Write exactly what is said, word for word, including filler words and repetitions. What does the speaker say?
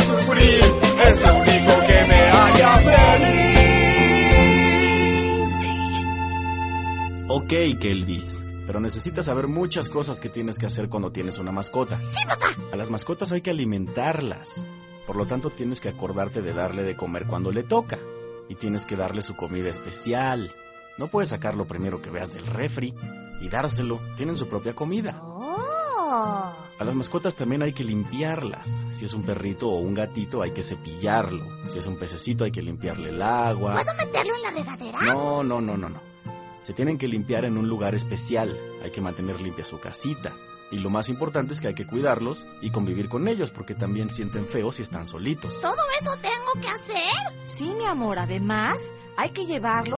sufrir, es lo único que me haría feliz. Ok, Kelvis, pero necesitas saber muchas cosas que tienes que hacer cuando tienes una mascota. ¡Sí, papá! A las mascotas hay que alimentarlas. Por lo tanto, tienes que acordarte de darle de comer cuando le toca. Y tienes que darle su comida especial. No puedes sacar lo primero que veas del refri y dárselo. Tienen su propia comida. ¡Oh! A las mascotas también hay que limpiarlas. Si es un perrito o un gatito, hay que cepillarlo. Si es un pececito, hay que limpiarle el agua. ¿Puedo meterlo en la regadera? No, no, no, no, no. Se tienen que limpiar en un lugar especial. Hay que mantener limpia su casita. Y lo más importante es que hay que cuidarlos y convivir con ellos, porque también sienten feo si están solitos. ¿Todo eso tengo que hacer? Sí, mi amor, además hay que llevarlo